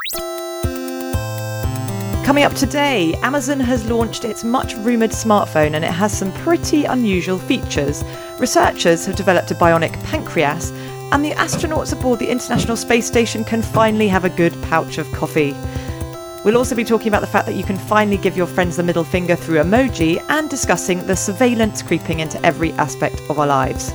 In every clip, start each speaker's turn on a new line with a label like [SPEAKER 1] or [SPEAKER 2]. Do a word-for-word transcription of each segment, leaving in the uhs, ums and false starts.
[SPEAKER 1] Coming up today, Amazon has launched its much-rumoured smartphone and it has some pretty unusual features. Researchers have developed a bionic pancreas, and the astronauts aboard the International Space Station can finally have a good pouch of coffee. We'll also be talking about the fact that you can finally give your friends the middle finger through emoji, and discussing the surveillance creeping into every aspect of our lives.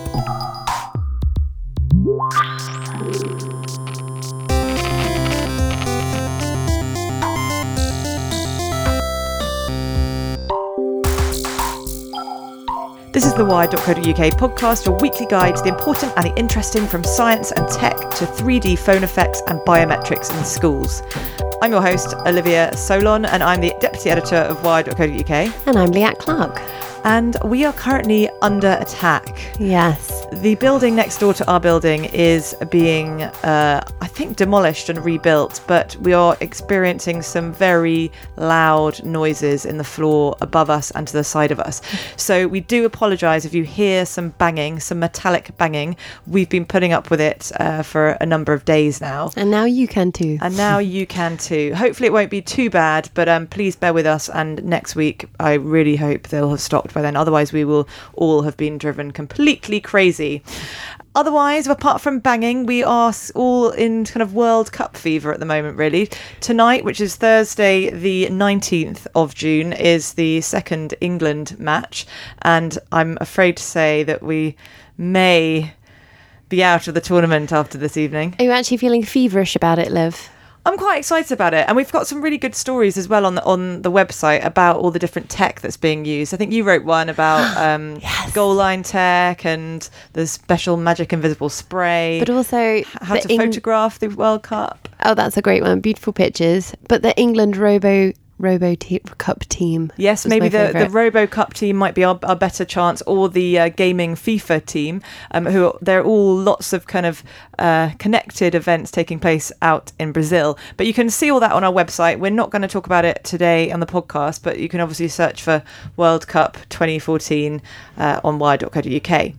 [SPEAKER 1] This is the Wired dot co dot U K podcast, your weekly guide to the important and the interesting, from science and tech to three D phone effects and biometrics in schools. I'm your host, Olivia Solon, and I'm the deputy editor of Wired dot co dot U K.
[SPEAKER 2] And I'm Leanne Clark.
[SPEAKER 1] And we are currently under attack.
[SPEAKER 2] Yes.
[SPEAKER 1] The building next door to our building is being, uh, I think, demolished and rebuilt, but we are experiencing some very loud noises in the floor above us and to the side of us. So we do apologise if you hear some banging, some metallic banging. We've been putting up with it uh, for a number of days now.
[SPEAKER 2] And now you can too.
[SPEAKER 1] And now you can too. Hopefully it won't be too bad, but um, please bear with us. And next week, I really hope they'll have stopped by then. Otherwise, we will all have been driven completely crazy. Otherwise, apart from banging, we are all in kind of World Cup fever at the moment, really. Tonight, which is Thursday, the nineteenth of June, is the second England match. And I'm afraid to say that we may be out of the tournament after this evening.
[SPEAKER 2] Are you actually feeling feverish about it, Liv?
[SPEAKER 1] I'm quite excited about it, and we've got some really good stories as well on the on the website about all the different tech that's being used. I think you wrote one about um,
[SPEAKER 2] yes. goal
[SPEAKER 1] line tech and the special magic invisible spray,
[SPEAKER 2] but also
[SPEAKER 1] how to Eng- photograph the World Cup.
[SPEAKER 2] Oh, that's a great one! Beautiful pictures. But the England Robo Robo te- Cup team.
[SPEAKER 1] Yes, maybe the, the Robo Cup team might be our, our better chance, or the uh, gaming FIFA team, um, who they're all lots of kind of uh, connected events taking place out in Brazil. But you can see all that on our website. We're not going to talk about it today on the podcast, but you can obviously search for World Cup twenty fourteen uh, on wired dot co dot U K.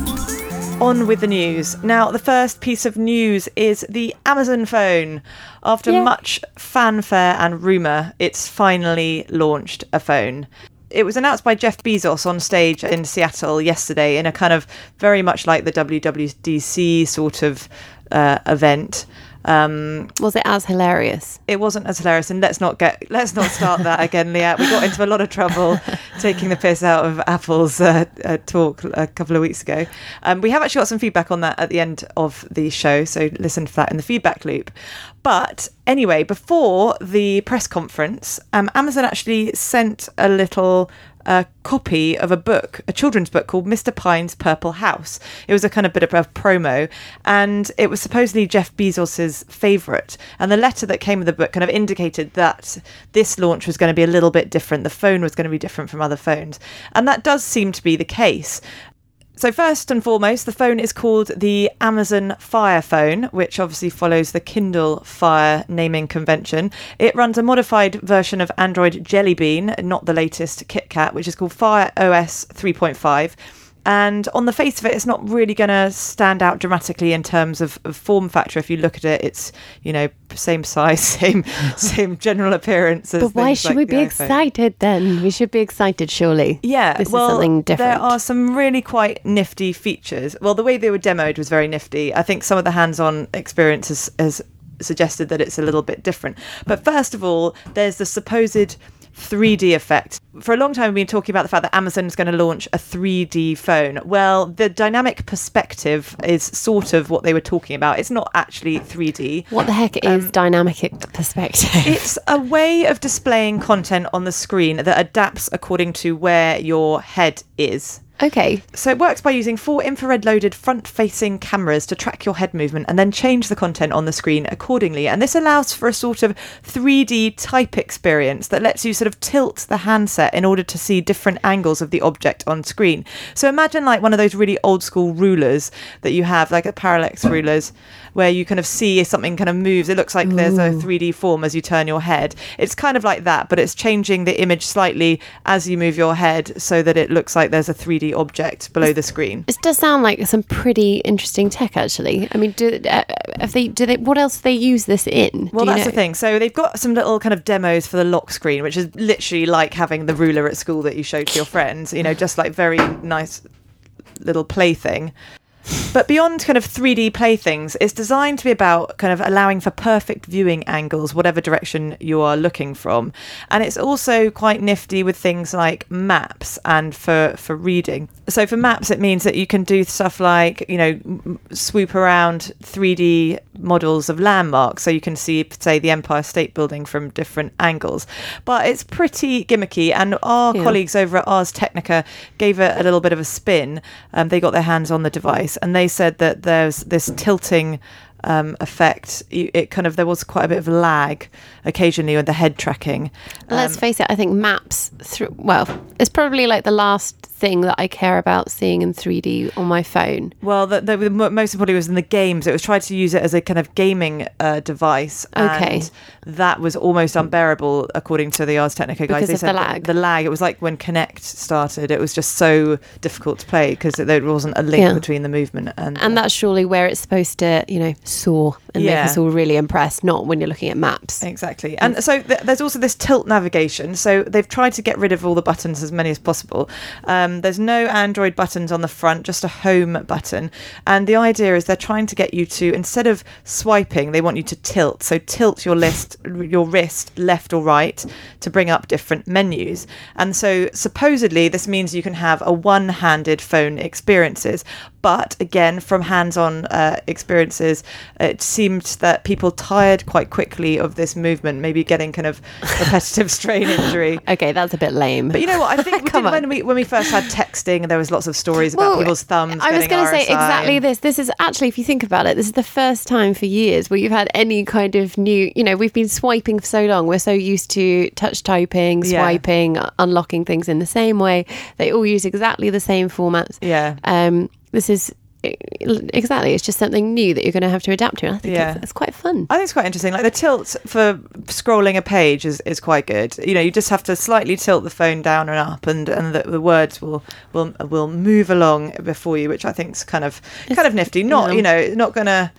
[SPEAKER 1] On with the news. Now, the first piece of news is the Amazon phone. After yeah. much fanfare and rumour, it's finally launched a phone. It was announced by Jeff Bezos on stage in Seattle yesterday in a kind of very much like the W W D C sort of uh, event. Um,
[SPEAKER 2] was it as hilarious?
[SPEAKER 1] It wasn't as hilarious, and let's not get let's not start that again, Leah. We got into a lot of trouble taking the piss out of Apple's uh, uh, talk a couple of weeks ago. Um, we have actually got some feedback on that at the end of the show, so listen to that in the feedback loop. But anyway, before the press conference, um, Amazon actually sent a little a copy of a book, a children's book called Mister Pine's Purple House. It was a kind of bit of a promo, and it was supposedly Jeff Bezos's favourite. And the letter that came with the book kind of indicated that this launch was going to be a little bit different. The phone was going to be different from other phones. And that does seem to be the case. So first and foremost, the phone is called the Amazon Fire Phone, which obviously follows the Kindle Fire naming convention. It runs a modified version of Android Jelly Bean, not the latest KitKat, which is called Fire O S three point five. And on the face of it, it's not really going to stand out dramatically in terms of, of form factor. If you look at it, it's, you know, same size, same same general appearance. As
[SPEAKER 2] but why should
[SPEAKER 1] like
[SPEAKER 2] we be
[SPEAKER 1] iPhone.
[SPEAKER 2] excited then? We should be excited, surely.
[SPEAKER 1] Yeah,
[SPEAKER 2] this
[SPEAKER 1] well,
[SPEAKER 2] is something different.
[SPEAKER 1] There are some really quite nifty features. Well, the way they were demoed was very nifty. I think some of the hands-on experience has, has suggested that it's a little bit different. But first of all, there's the supposed three D effect. For a long time, we've been talking about the fact that Amazon is going to launch a three D phone. Well, the dynamic perspective is sort of what they were talking about. It's not actually three D.
[SPEAKER 2] What the heck is um, dynamic perspective?
[SPEAKER 1] It's a way of displaying content on the screen that adapts according to where your head is.
[SPEAKER 2] Okay.
[SPEAKER 1] So it works by using four infrared loaded front-facing cameras to track your head movement and then change the content on the screen accordingly. And this allows for a sort of three D type experience that lets you sort of tilt the handset in order to see different angles of the object on screen. So imagine like one of those really old school rulers that you have, like a parallax rulers. where you kind of see if something kind of moves. It looks like Ooh. There's a three D form as you turn your head. It's kind of like that, but it's changing the image slightly as you move your head so that it looks like there's a three D object below the screen.
[SPEAKER 2] It does sound like some pretty interesting tech, actually. I mean, do, uh, if they, do they, what else do they use this in?
[SPEAKER 1] Well,
[SPEAKER 2] do
[SPEAKER 1] that's
[SPEAKER 2] know?
[SPEAKER 1] the thing. So they've got some little kind of demos for the lock screen, which is literally like having the ruler at school that you show to your friends, you know, just like very nice little plaything. But beyond kind of three D playthings, it's designed to be about kind of allowing for perfect viewing angles, whatever direction you are looking from. And it's also quite nifty with things like maps and for, for reading. So for maps, it means that you can do stuff like, you know, swoop around three D models of landmarks. So you can see, say, the Empire State Building from different angles. But it's pretty gimmicky. And our yeah. colleagues over at Ars Technica gave it a little bit of a spin. Um, they got their hands on the device. And they said that there's this tilting um, effect. It kind of, there was quite a bit of lag occasionally with the head tracking. Um,
[SPEAKER 2] Let's face it, I think maps, through, well, it's probably like the last thing that I care about seeing in three D on my phone.
[SPEAKER 1] Well, the, the, the most importantly was in the games. It was tried to use it as a kind of gaming uh, device.
[SPEAKER 2] Okay.
[SPEAKER 1] And that was almost unbearable, according to the Ars Technica guys.
[SPEAKER 2] Because
[SPEAKER 1] they
[SPEAKER 2] of
[SPEAKER 1] said
[SPEAKER 2] the lag.
[SPEAKER 1] The lag. It was like when Kinect started. It was just so difficult to play because there wasn't a link
[SPEAKER 2] yeah.
[SPEAKER 1] between the movement and.
[SPEAKER 2] And
[SPEAKER 1] uh,
[SPEAKER 2] that's surely where it's supposed to, you know, soar and
[SPEAKER 1] yeah.
[SPEAKER 2] make us all really impressed. Not when you're looking at maps.
[SPEAKER 1] Exactly. And so th- there's also this tilt navigation. So they've tried to get rid of all the buttons, as many as possible. Um, there's no Android buttons on the front, just a home button. And the idea is they're trying to get you to, instead of swiping, they want you to tilt. So tilt your list, your wrist left or right to bring up different menus. And so supposedly this means you can have a one-handed phone experiences. But again, from hands-on uh, experiences, it seemed that people tired quite quickly of this movement, maybe getting kind of repetitive strain injury.
[SPEAKER 2] Okay, that's a bit lame.
[SPEAKER 1] But you know what? I think we did, when we when we first had texting, there was lots of stories about well, people's thumbs.
[SPEAKER 2] I was
[SPEAKER 1] going to
[SPEAKER 2] say exactly
[SPEAKER 1] and...
[SPEAKER 2] this. This is actually, if you think about it, this is the first time for years where you've had any kind of new. You know, we've been swiping for so long. We're so used to touch typing, swiping, yeah. unlocking things in the same way. They all use exactly the same formats.
[SPEAKER 1] Yeah.
[SPEAKER 2] Um. This is exactly, it's just something new that you're going to have to adapt to. And I think
[SPEAKER 1] yeah.
[SPEAKER 2] it's, it's quite fun.
[SPEAKER 1] I think it's quite interesting. Like the tilt for scrolling a page is, is quite good. You know, you just have to slightly tilt the phone down and up, and, and the, the words will, will will move along before you, which I think is kind of it's, kind of nifty. Not you know, you know not going to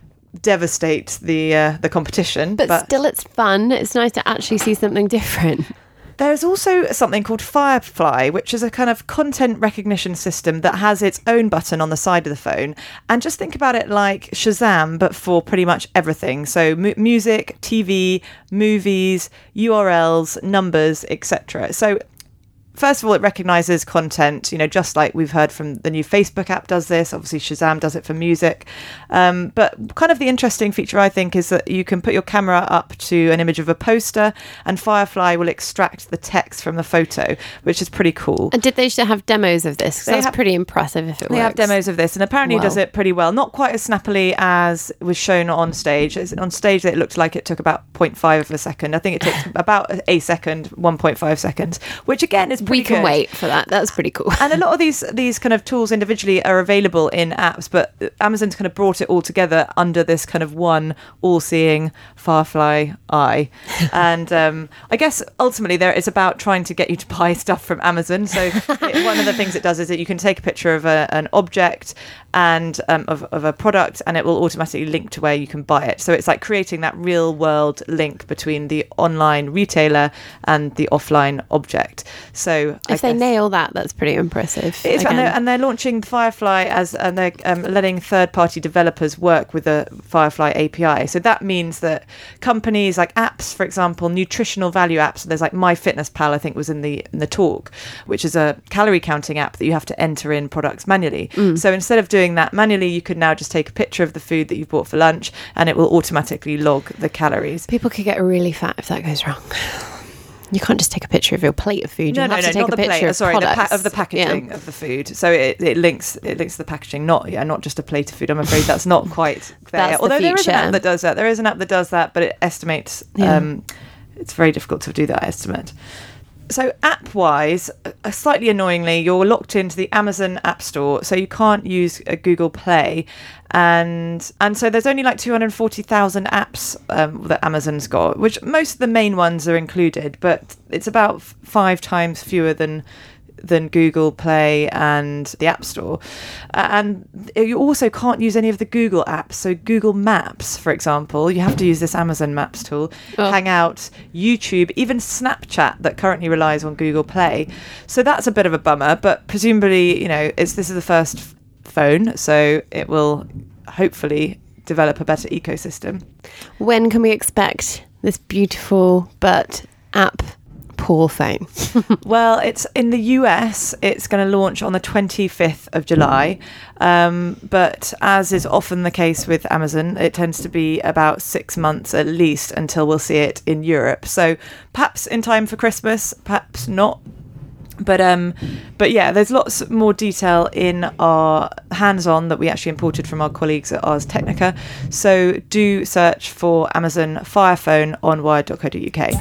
[SPEAKER 1] devastate the uh, the competition,
[SPEAKER 2] but,
[SPEAKER 1] but
[SPEAKER 2] still, it's fun. It's nice to actually see something different.
[SPEAKER 1] There's also something called Firefly, which is a kind of content recognition system that has its own button on the side of the phone. And just think about it like Shazam, but for pretty much everything. So mu- music, T V, movies, U R Ls, numbers, et cetera. So first of all, it recognises content, you know, just like we've heard from the new Facebook app does this. Obviously, Shazam does it for music. Um, but kind of the interesting feature, I think, is that you can put your camera up to an image of a poster and Firefly will extract the text from the photo, which is pretty cool.
[SPEAKER 2] And did they should have demos of this? 'Cause that's have, pretty impressive if it
[SPEAKER 1] they
[SPEAKER 2] works. They
[SPEAKER 1] have demos of this, and apparently well. it does it pretty well. Not quite as snappily as was shown on stage. On stage, it looked like it took about zero point five of a second. I think it takes about a second, one point five seconds, which again is pretty
[SPEAKER 2] we can
[SPEAKER 1] good.
[SPEAKER 2] wait for that. That's pretty cool.
[SPEAKER 1] And a lot of these these kind of tools individually are available in apps, but Amazon's kind of brought it all together under this kind of one all-seeing Firefly eye. And um, I guess ultimately there it's about trying to get you to buy stuff from Amazon. So it, one of the things it does is that you can take a picture of a, an object and um, of, of a product, and it will automatically link to where you can buy it. So it's like creating that real world link between the online retailer and the offline object. So
[SPEAKER 2] if they nail that, that's pretty impressive.
[SPEAKER 1] It is, and, they're, and they're launching Firefly as, and they're um, letting third-party developers work with the Firefly A P I. So that means that companies like apps, for example, nutritional value apps. There's like MyFitnessPal, I think, was in the in the talk, which is a calorie counting app that you have to enter in products manually. Mm. So instead of doing that manually, you could now just take a picture of the food that you bought for lunch, and it will automatically log the calories.
[SPEAKER 2] People could get really fat if that goes wrong. You can't just take a picture of your plate of food. You
[SPEAKER 1] no,
[SPEAKER 2] have
[SPEAKER 1] no,
[SPEAKER 2] to
[SPEAKER 1] no,
[SPEAKER 2] take
[SPEAKER 1] not
[SPEAKER 2] a
[SPEAKER 1] the
[SPEAKER 2] picture
[SPEAKER 1] plate.
[SPEAKER 2] of
[SPEAKER 1] Sorry, the pa- of the packaging
[SPEAKER 2] yeah.
[SPEAKER 1] of the food. So it, it links it links the packaging. Not yeah, not just a plate of food. I'm afraid that's not quite there.
[SPEAKER 2] That's
[SPEAKER 1] Although
[SPEAKER 2] the
[SPEAKER 1] there is an
[SPEAKER 2] future.
[SPEAKER 1] app that does that. There is an app that does that, but it estimates.
[SPEAKER 2] Yeah.
[SPEAKER 1] Um, it's very difficult to do that estimate. So app-wise, uh, slightly annoyingly, you're locked into the Amazon App Store, so you can't use a Google Play. And and so there's only like two hundred forty thousand apps um, that Amazon's got, which most of the main ones are included, but it's about f- five times fewer than than Google Play and the App Store. Uh, and you also can't use any of the Google apps. So Google Maps, for example, you have to use this Amazon Maps tool, oh. Hangout, YouTube, even Snapchat that currently relies on Google Play. So that's a bit of a bummer, but presumably, you know, it's this is the first f- phone, so it will hopefully develop a better ecosystem.
[SPEAKER 2] When can we expect this beautiful but app poor phone?
[SPEAKER 1] Well, it's in the U S, it's going to launch on the twenty-fifth of July. Um, but as is often the case with Amazon, it tends to be about six months at least until we'll see it in Europe. So perhaps in time for Christmas, perhaps not. But um, but yeah, there's lots more detail in our hands-on that we actually imported from our colleagues at Ars Technica. So do search for Amazon Fire Phone on wired dot co dot U K.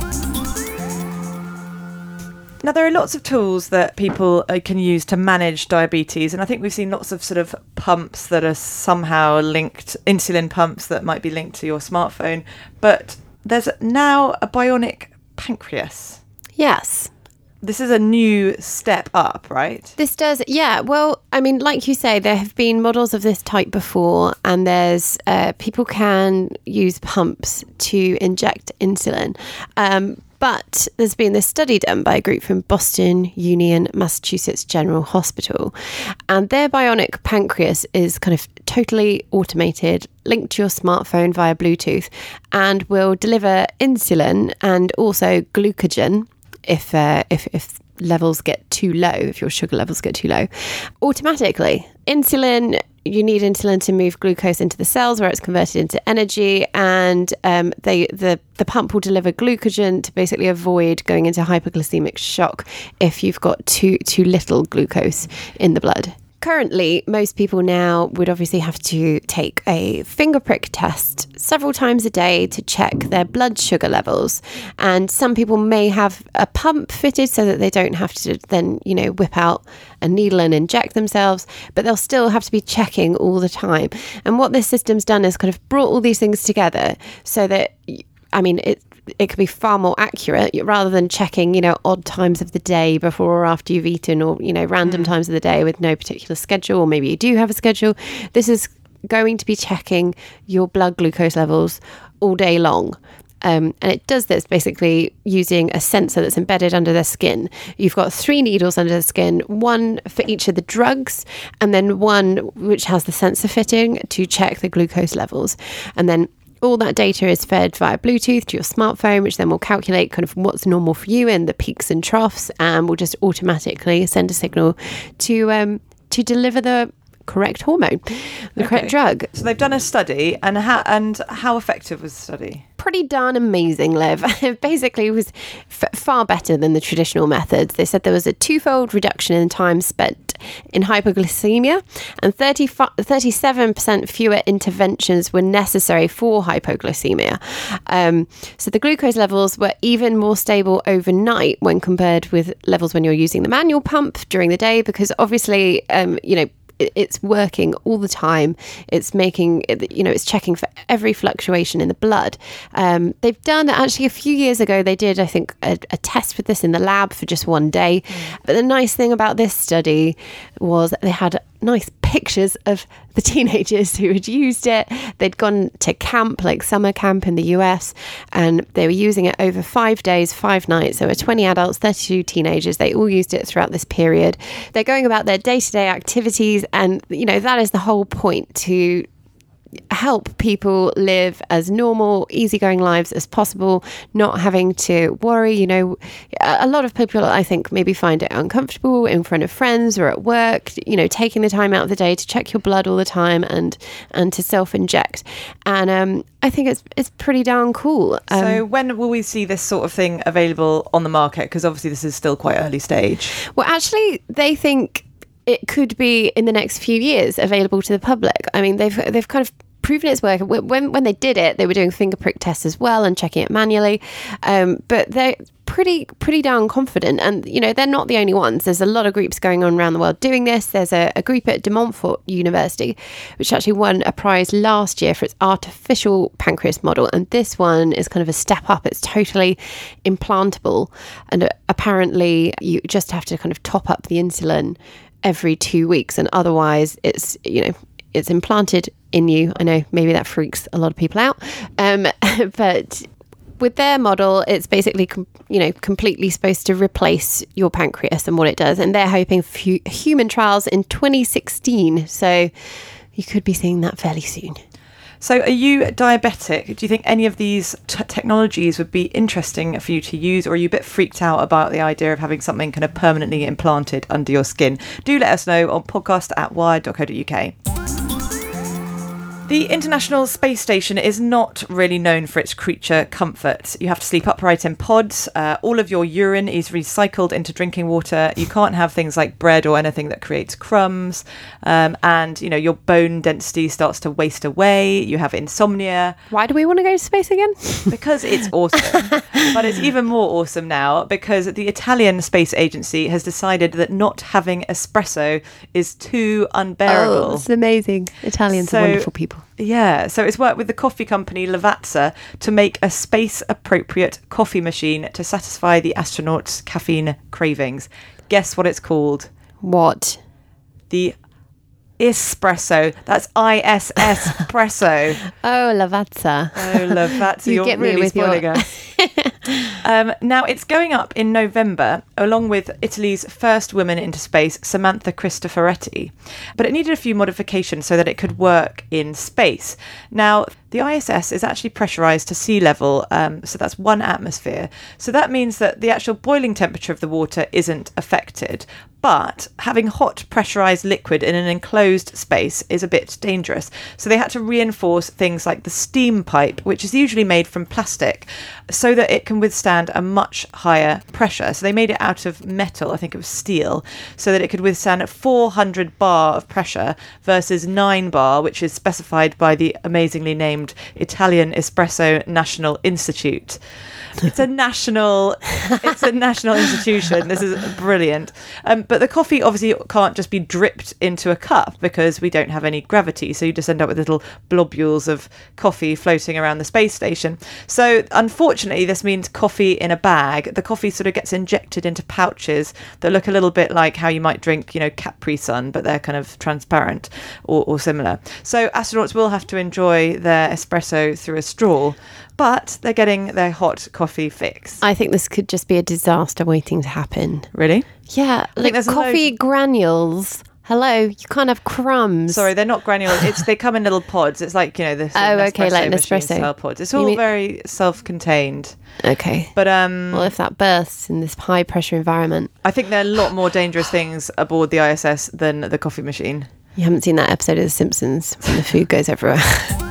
[SPEAKER 1] Now, there are lots of tools that people uh, can use to manage diabetes. And I think we've seen lots of sort of pumps that are somehow linked, insulin pumps that might be linked to your smartphone. But there's now a bionic pancreas.
[SPEAKER 2] Yes.
[SPEAKER 1] This is a new step up, right?
[SPEAKER 2] This does, yeah. Well, I mean, like you say, there have been models of this type before, and there's uh, people can use pumps to inject insulin. Um, But there's been this study done by a group from Boston Union Massachusetts General Hospital, and their bionic pancreas is kind of totally automated, linked to your smartphone via Bluetooth, and will deliver insulin and also glucagon if uh, if if levels get too low, if your sugar levels get too low, automatically. Insulin, you need insulin to move glucose into the cells where it's converted into energy, and um, they the, the pump will deliver glucagon to basically avoid going into hypoglycemic shock if you've got too too little glucose in the blood. Currently, most people now would obviously have to take a finger prick test several times a day to check their blood sugar levels. And some people may have a pump fitted so that they don't have to then, you know, whip out a needle and inject themselves, but they'll still have to be checking all the time. And what this system's done is kind of brought all these things together so that, I mean, it it could be far more accurate rather than checking, you know, odd times of the day before or after you've eaten, or, you know, random mm. times of the day with no particular schedule, or maybe you do have a schedule. This is going to be checking your blood glucose levels all day long. Um, and it does this basically using a sensor that's embedded under their skin. You've got three needles under the skin, one for each of the drugs, and then one which has the sensor fitting to check the glucose levels. And then all that data is fed via Bluetooth to your smartphone, which then will calculate kind of what's normal for you in the peaks and troughs, and will just automatically send a signal to um, to deliver the correct hormone, the okay. correct drug.
[SPEAKER 1] So they've done a study, and how and how effective was the study?
[SPEAKER 2] Pretty darn amazing, Liv. Basically, it was f- far better than the traditional methods. They said there was a twofold reduction in time spent in hypoglycemia, and thirty, thirty-seven percent fewer interventions were necessary for hypoglycemia. Um, so the glucose levels were even more stable overnight when compared with levels when you're using the manual pump during the day, because obviously, um, you know, it's working all the time. It's making, you know, it's checking for every fluctuation in the blood. Um, they've done, actually a few years ago, they did, I think, a, a test with this in the lab for just one day. Mm. But the nice thing about this study was that they had nice pictures of the teenagers who had used it. They'd gone to camp, like summer camp in the U S, and they were using it over five days, five nights. There were twenty adults, thirty-two teenagers. They all used it throughout this period. They're going about their day-to-day activities, and, you know, that is the whole point, to help people live as normal, easygoing lives as possible, not having to worry. You know, a lot of people, I think, maybe find it uncomfortable in front of friends or at work, you know, taking the time out of the day to check your blood all the time and and to self-inject. And um, I think it's it's pretty darn cool. Um,
[SPEAKER 1] so when will we see this sort of thing available on the market? Because obviously this is still quite early stage.
[SPEAKER 2] Well, actually, they think it could be in the next few years available to the public. I mean, they've they've kind of proven its work. When when they did it, they were doing finger prick tests as well and checking it manually. Um, but they pretty pretty darn confident. And, you know, they're not the only ones. There's a lot of groups going on around the world doing this. There's a, a group at De Montfort University, which actually won a prize last year for its artificial pancreas model. And this one is kind of a step up. It's totally implantable. And uh, apparently you just have to kind of top up the insulin every two weeks. And otherwise it's, you know, it's implanted in you. I know maybe that freaks a lot of people out. Um, but with their model, it's basically, com- you know, completely supposed to replace your pancreas and what it does. And they're hoping for hu- human trials in twenty sixteen. So you could be seeing that fairly soon.
[SPEAKER 1] So are you diabetic? Do you think any of these t- technologies would be interesting for you to use, or are you a bit freaked out about the idea of having something kind of permanently implanted under your skin? Do let us know on podcast at wired dot co dot uk. The International Space Station is not really known for its creature comfort. You have to sleep upright in pods. Uh, all of your urine is recycled into drinking water. You can't have things like bread or anything that creates crumbs. Um, and, you know, your bone density starts to waste away. You have insomnia.
[SPEAKER 2] Why do we want to go to space again?
[SPEAKER 1] Because it's awesome. But it's even more awesome now because the Italian Space Agency has decided that not having espresso is too unbearable.
[SPEAKER 2] Oh, it's amazing. Italians
[SPEAKER 1] So-
[SPEAKER 2] are wonderful people.
[SPEAKER 1] Yeah, so it's worked with the coffee company Lavazza to make a space-appropriate coffee machine to satisfy the astronauts' caffeine cravings. Guess what it's called?
[SPEAKER 2] What?
[SPEAKER 1] The Espresso. That's I S S Presso.
[SPEAKER 2] Oh, Lavazza.
[SPEAKER 1] Oh, Lavazza,
[SPEAKER 2] You
[SPEAKER 1] you're
[SPEAKER 2] get me
[SPEAKER 1] really
[SPEAKER 2] with your-
[SPEAKER 1] spoiling us. Um, now, it's going up in November, along with Italy's first woman into space, Samantha Cristoforetti. But it needed a few modifications so that it could work in space. Now, the I S S is actually pressurised to sea level, um, so that's one atmosphere. So that means that the actual boiling temperature of the water isn't affected. But having hot pressurised liquid in an enclosed space is a bit dangerous. So they had to reinforce things like the steam pipe, which is usually made from plastic, so that it can withstand a much higher pressure. So they made it out of metal, I think it was steel, so that it could withstand four hundred bar of pressure versus nine bar, which is specified by the amazingly named Italian Espresso National Institute. It's a national, it's a national institution. This is brilliant. Um, but the coffee obviously can't just be dripped into a cup because we don't have any gravity. So you just end up with little globules of coffee floating around the space station. So unfortunately, this means coffee in a bag. The coffee sort of gets injected into pouches that look a little bit like how you might drink, you know, Capri Sun, but they're kind of transparent or, or similar. So astronauts will have to enjoy their espresso through a straw, but they're getting their hot coffee fix.
[SPEAKER 2] I think this could just be a disaster waiting to happen.
[SPEAKER 1] Really?
[SPEAKER 2] Yeah, like
[SPEAKER 1] there's a
[SPEAKER 2] coffee
[SPEAKER 1] load-
[SPEAKER 2] granules. Hello, you can't have crumbs.
[SPEAKER 1] Sorry, they're not granules. It's they come in little pods. It's like, you know, this
[SPEAKER 2] Oh, okay, like an
[SPEAKER 1] machine
[SPEAKER 2] espresso.
[SPEAKER 1] style pods. It's
[SPEAKER 2] You
[SPEAKER 1] all
[SPEAKER 2] mean-
[SPEAKER 1] very self-contained.
[SPEAKER 2] Okay.
[SPEAKER 1] But um,
[SPEAKER 2] Well, if that bursts in this high pressure environment.
[SPEAKER 1] I think there are a lot more dangerous things aboard the I S S than the coffee machine.
[SPEAKER 2] You haven't seen that episode of The Simpsons when the food goes everywhere.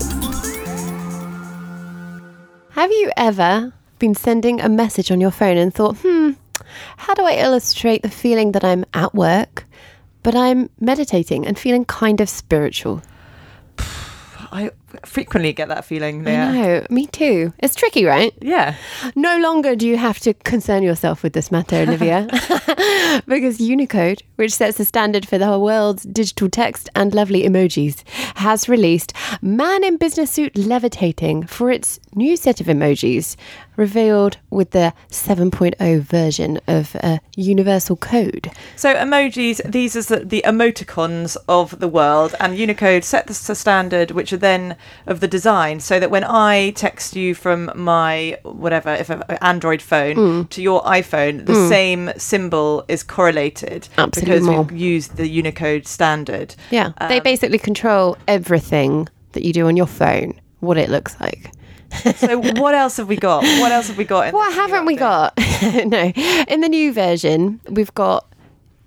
[SPEAKER 2] Have you ever been sending a message on your phone and thought, hmm, how do I illustrate the feeling that I'm at work, but I'm meditating and feeling kind of spiritual?
[SPEAKER 1] I frequently get that feeling
[SPEAKER 2] I
[SPEAKER 1] there.
[SPEAKER 2] know, me too. It's tricky, right?
[SPEAKER 1] Yeah.
[SPEAKER 2] No longer do you have to concern yourself with this matter, Olivia, because Unicode, which sets the standard for the world's digital text and lovely emojis, has released Man in Business Suit Levitating for its new set of emojis, revealed with the seven point oh version of uh, Universal Code.
[SPEAKER 1] So emojis, these are the, the emoticons of the world, and Unicode set the s- standard, which are then of the design, so that when I text you from my whatever, if an Android phone
[SPEAKER 2] Mm.
[SPEAKER 1] to your iPhone, the same symbol is correlated.
[SPEAKER 2] Absolutely
[SPEAKER 1] because
[SPEAKER 2] more.
[SPEAKER 1] we've used the Unicode standard.
[SPEAKER 2] Yeah, they
[SPEAKER 1] Um,
[SPEAKER 2] basically control everything that you do on your phone, what it looks like.
[SPEAKER 1] So what else have we got? What else have we got? In
[SPEAKER 2] What
[SPEAKER 1] this new
[SPEAKER 2] haven't we
[SPEAKER 1] update?
[SPEAKER 2] got? No. In the new version, we've got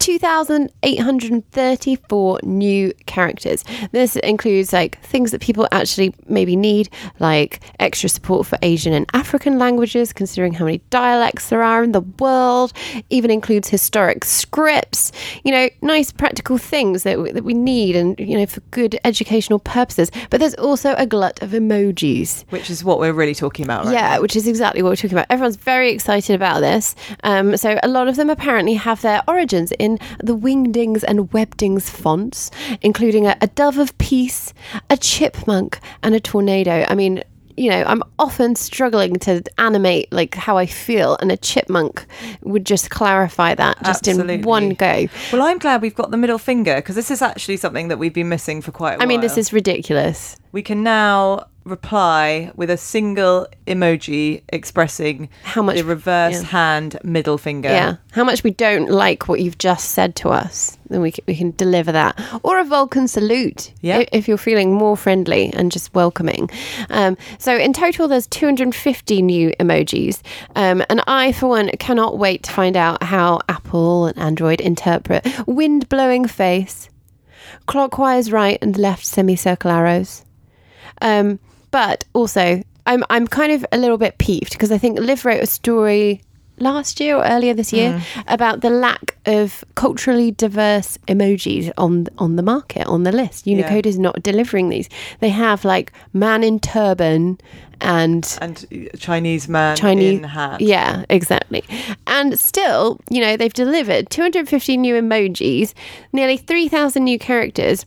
[SPEAKER 2] two thousand eight hundred thirty-four new characters. This includes like things that people actually maybe need, like extra support for Asian and African languages, considering how many dialects there are in the world. Even includes historic scripts, you know, nice practical things that, that we need and, you know, for good educational purposes. But there's also a glut of emojis.
[SPEAKER 1] Which is what we're really talking about right
[SPEAKER 2] Yeah,
[SPEAKER 1] now.
[SPEAKER 2] which is exactly what we're talking about. Everyone's very excited about this. Um, so a lot of them apparently have their origins in the Wingdings and Webdings fonts, including a, a dove of peace, a chipmunk, and a tornado. I mean, you know, I'm often struggling to animate like how I feel, and a chipmunk would just clarify that just
[SPEAKER 1] Absolutely.
[SPEAKER 2] in one go.
[SPEAKER 1] Well, I'm glad we've got the middle finger, because this is actually something that we've been missing for quite a while.
[SPEAKER 2] I mean, this is ridiculous.
[SPEAKER 1] We can now reply with a single emoji expressing
[SPEAKER 2] How much-
[SPEAKER 1] the reverse
[SPEAKER 2] yeah.
[SPEAKER 1] hand middle finger.
[SPEAKER 2] Yeah, how much we don't like what you've just said to us, then we can, we can deliver that. Or a Vulcan salute,
[SPEAKER 1] Yeah.
[SPEAKER 2] i- if you're feeling more friendly and just welcoming. Um, so in total, there's two hundred fifty new emojis. Um, and I, for one, cannot wait to find out how Apple and Android interpret wind-blowing face, clockwise right and left semicircle arrows. Um, but also, I'm I'm kind of a little bit peeved because I think Liv wrote a story last year or earlier this year mm. about the lack of culturally diverse emojis on on the market, on the list. Unicode yeah. is not delivering these. They have like man in turban and
[SPEAKER 1] and Chinese man
[SPEAKER 2] Chinese,
[SPEAKER 1] in hat.
[SPEAKER 2] Yeah, exactly. And still, you know, they've delivered two hundred fifty new emojis, nearly three thousand new characters.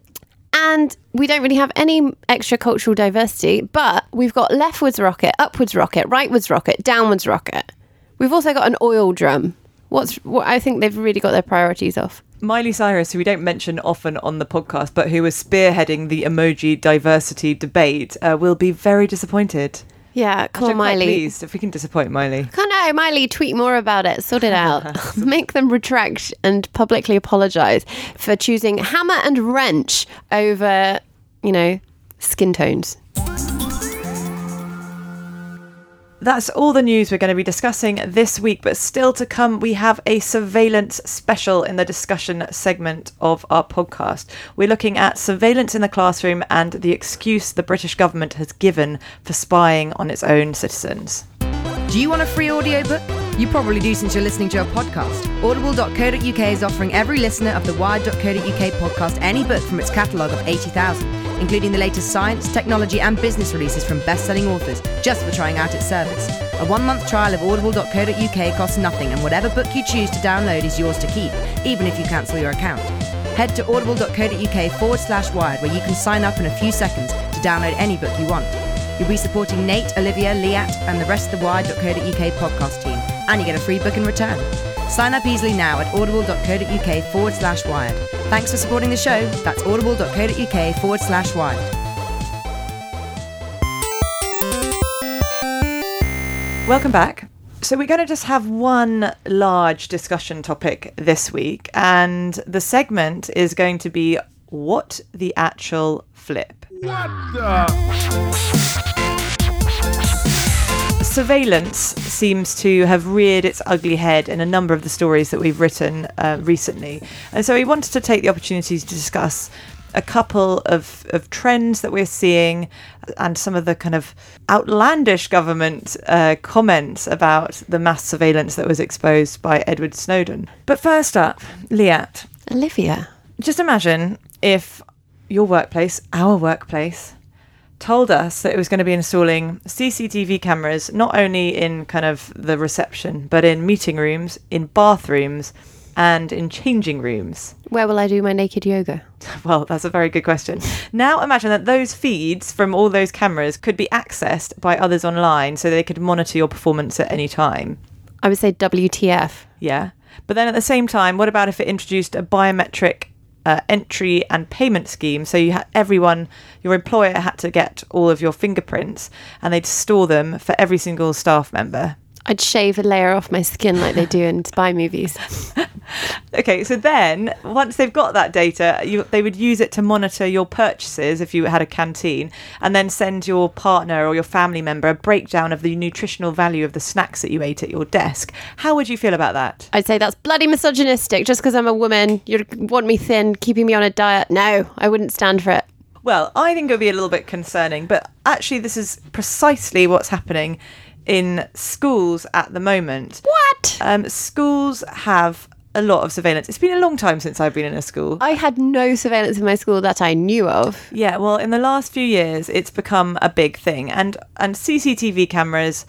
[SPEAKER 2] And we don't really have any extra cultural diversity, but we've got leftwards rocket, upwards rocket, rightwards rocket, downwards rocket. We've also got an oil drum. What's what? I think they've really got their priorities off.
[SPEAKER 1] Miley Cyrus, who we don't mention often on the podcast, but who was spearheading the emoji diversity debate, uh, will be very disappointed.
[SPEAKER 2] Yeah, come
[SPEAKER 1] Which
[SPEAKER 2] on,
[SPEAKER 1] I'm quite
[SPEAKER 2] Miley.
[SPEAKER 1] pleased if we can disappoint Miley.
[SPEAKER 2] Come on, Miley, tweet more about it. Sort it out. Make them retract and publicly apologise for choosing hammer and wrench over, you know, skin tones.
[SPEAKER 1] That's all the news we're going to be discussing this week, but still to come, we have a surveillance special in the discussion segment of our podcast. We're looking at surveillance in the classroom and the excuse the British government has given for spying on its own citizens.
[SPEAKER 3] Do you want a free audiobook? You probably do since you're listening to our podcast. Audible dot co dot uk is offering every listener of the Wired dot co dot uk podcast any book from its catalogue of eighty thousand, including the latest science, technology and business releases from best-selling authors, just for trying out its service. A one-month trial of audible dot co dot uk costs nothing, and whatever book you choose to download is yours to keep, even if you cancel your account. Head to audible dot co dot uk forward slash wired, where you can sign up in a few seconds to download any book you want. You'll be supporting Nate, Olivia, Liat and the rest of the Wired dot co dot uk podcast team, and you get a free book in return. Sign up easily now at audible dot co dot uk forward slash wired. Thanks for supporting the show. That's audible dot co dot uk forward slash wired.
[SPEAKER 1] Welcome back. So we're going to just have one large discussion topic this week, and the segment is going to be what the actual flip.
[SPEAKER 4] What the?
[SPEAKER 1] Surveillance seems to have reared its ugly head in a number of the stories that we've written uh, recently. And so we wanted to take the opportunity to discuss a couple of, of trends that we're seeing and some of the kind of outlandish government uh, comments about the mass surveillance that was exposed by Edward Snowden. But first up, Liat.
[SPEAKER 2] Olivia.
[SPEAKER 1] Just imagine if your workplace, our workplace, told us that it was going to be installing C C T V cameras not only in kind of the reception, but in meeting rooms, in bathrooms, and in changing rooms.
[SPEAKER 2] Where will I do my naked yoga?
[SPEAKER 1] Well, that's a very good question. Now imagine that those feeds from all those cameras could be accessed by others online so they could monitor your performance at any time.
[SPEAKER 2] I would say W T F.
[SPEAKER 1] Yeah. But then at the same time, what about if it introduced a biometric Uh, entry and payment scheme? So you had everyone, your employer had to get all of your fingerprints and they'd store them for every single staff member.
[SPEAKER 2] I'd shave a layer off my skin like they do in spy movies.
[SPEAKER 1] Okay, so then once they've got that data, you, they would use it to monitor your purchases if you had a canteen, and then send your partner or your family member a breakdown of the nutritional value of the snacks that you ate at your desk. How would you feel about that?
[SPEAKER 2] I'd say that's bloody misogynistic. Just because I'm a woman, you want me thin, keeping me on a diet. No, I wouldn't stand for it.
[SPEAKER 1] Well, I think it would be a little bit concerning, but actually this is precisely what's happening in schools at the moment.
[SPEAKER 2] What?
[SPEAKER 1] Um, schools have a lot of surveillance. It's been a long time since I've been in a school.
[SPEAKER 2] I had no surveillance in my school that I knew of.
[SPEAKER 1] Yeah, well, in the last few years, it's become a big thing. And, and C C T V cameras,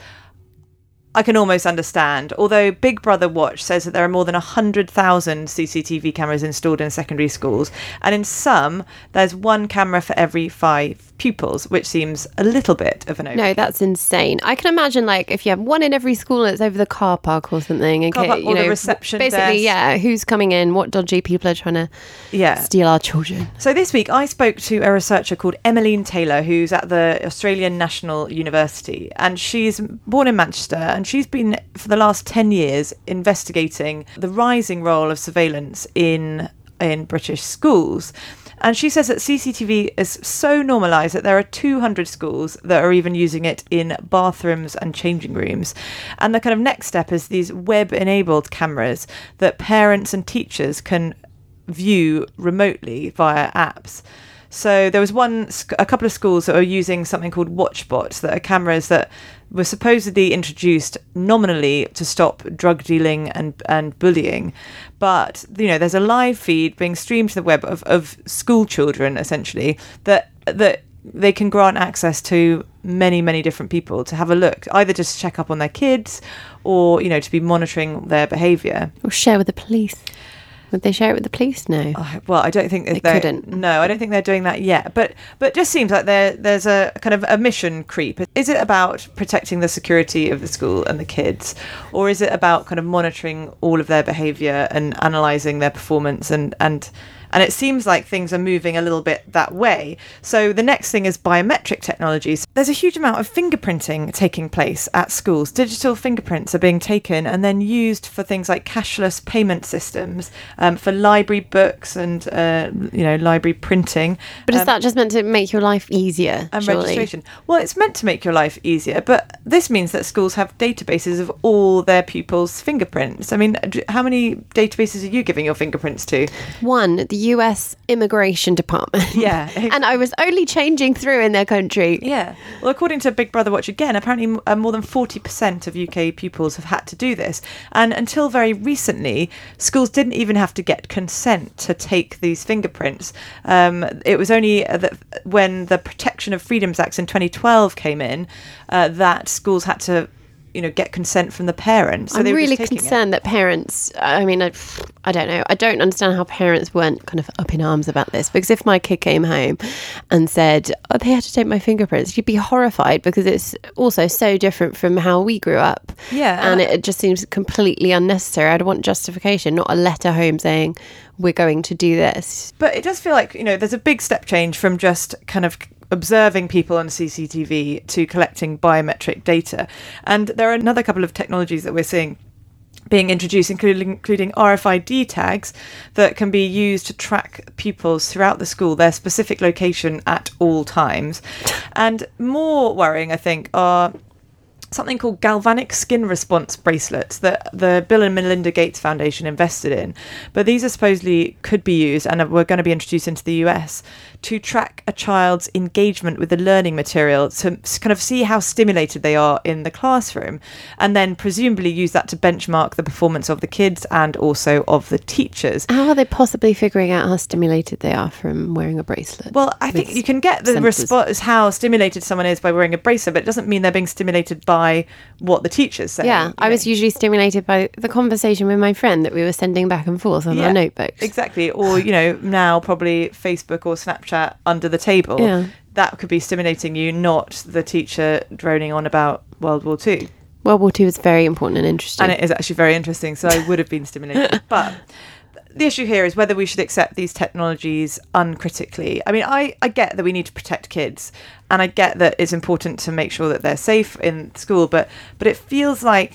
[SPEAKER 1] I can almost understand. Although Big Brother Watch says that there are more than one hundred thousand C C T V cameras installed in secondary schools. And in some, there's one camera for every five pupils, which seems a little bit of an overkill.
[SPEAKER 2] No, that's insane. I can imagine, like, if you have one in every school, it's over the car park or something. And
[SPEAKER 1] car park,
[SPEAKER 2] you
[SPEAKER 1] or
[SPEAKER 2] know,
[SPEAKER 1] the reception
[SPEAKER 2] basically,
[SPEAKER 1] desk.
[SPEAKER 2] yeah, who's coming in, what dodgy people are trying to
[SPEAKER 1] yeah.
[SPEAKER 2] steal our children.
[SPEAKER 1] So this week, I spoke to a researcher called Emmeline Taylor, who's at the Australian National University, and she's born in Manchester, and she's been, for the last ten years, investigating the rising role of surveillance in in British schools. And she says that C C T V is so normalised that there are two hundred schools that are even using it in bathrooms and changing rooms. And the kind of next step is these web-enabled cameras that parents and teachers can view remotely via apps. So there was one, a couple of schools that are using something called WatchBots, that are cameras that were supposedly introduced nominally to stop drug dealing and, and bullying. But, you know, there's a live feed being streamed to the web of, of school children, essentially, that that they can grant access to many, many different people to have a look, either just check up on their kids or, you know, to be monitoring their behaviour.
[SPEAKER 2] Or share with the police. Would they share it with the police? No.
[SPEAKER 1] Oh, well, I don't think
[SPEAKER 2] they
[SPEAKER 1] they're-
[SPEAKER 2] couldn't.
[SPEAKER 1] No, I don't think they're doing that yet. But but it just seems like there there's a kind of a mission creep. Is it about protecting the security of the school and the kids, or is it about kind of monitoring all of their behaviour and analysing their performance and and And it seems like things are moving a little bit that way. So the next thing is biometric technologies. There's a huge amount of fingerprinting taking place at schools. Digital fingerprints are being taken and then used for things like cashless payment systems, um, for library books and, uh, you know, library printing.
[SPEAKER 2] But is
[SPEAKER 1] um,
[SPEAKER 2] that just meant to make your life easier?
[SPEAKER 1] and
[SPEAKER 2] surely?
[SPEAKER 1] registration. Well, it's meant to make your life easier, but this means that schools have databases of all their pupils' fingerprints. I mean, d- how many databases are you giving your fingerprints to?
[SPEAKER 2] One, the U S Immigration Department.
[SPEAKER 1] Yeah.
[SPEAKER 2] And I was only changing through in their country.
[SPEAKER 1] Yeah. Well, according to Big Brother Watch again, apparently uh, more than forty percent of U K pupils have had to do this. And until very recently, schools didn't even have to get consent to take these fingerprints. Um, it was only uh, that when the Protection of Freedoms Act in twenty twelve came in uh, that schools had to, you know, get consent from the parents. So
[SPEAKER 2] I'm
[SPEAKER 1] they were
[SPEAKER 2] really
[SPEAKER 1] just taking it.
[SPEAKER 2] concerned that parents, I mean, I, I don't know. I don't understand how parents weren't kind of up in arms about this. Because if my kid came home and said, oh, they had to take my fingerprints, you'd be horrified because it's also so different from how we grew up.
[SPEAKER 1] Yeah.
[SPEAKER 2] And it, it just seems completely unnecessary. I'd want justification, not a letter home saying, we're going to do this.
[SPEAKER 1] But it does feel like, you know, there's a big step change from just kind of observing people on C C T V to collecting biometric data. And there are another couple of technologies that we're seeing being introduced, including including R F I D tags that can be used to track pupils throughout the school, their specific location at all times. And more worrying, I think, are something called galvanic skin response bracelets that the Bill and Melinda Gates Foundation invested in. But these are supposedly could be used, and were going to be introduced into the U S, to track a child's engagement with the learning material, to kind of see how stimulated they are in the classroom, and then presumably use that to benchmark the performance of the kids and also of the teachers.
[SPEAKER 2] How are they possibly figuring out how stimulated they are from wearing a bracelet?
[SPEAKER 1] Well, I think
[SPEAKER 2] With
[SPEAKER 1] you can get the
[SPEAKER 2] sensors.
[SPEAKER 1] response, how stimulated someone is by wearing a bracelet, but it doesn't mean they're being stimulated by what the teacher's saying.
[SPEAKER 2] Yeah,
[SPEAKER 1] you
[SPEAKER 2] I
[SPEAKER 1] know.
[SPEAKER 2] was usually stimulated by the conversation with my friend that we were sending back and forth on
[SPEAKER 1] Yeah,
[SPEAKER 2] our notebooks.
[SPEAKER 1] Exactly. Or, you know, now probably Facebook or Snapchat under the table.
[SPEAKER 2] Yeah.
[SPEAKER 1] That could be stimulating you, not the teacher droning on about World War Two.
[SPEAKER 2] World War Two is very important and interesting.
[SPEAKER 1] And it is actually very interesting, so I would have been stimulated. But the issue here is whether we should accept these technologies uncritically. I mean, I, I get that we need to protect kids, and I get that it's important to make sure that they're safe in school, but but it feels like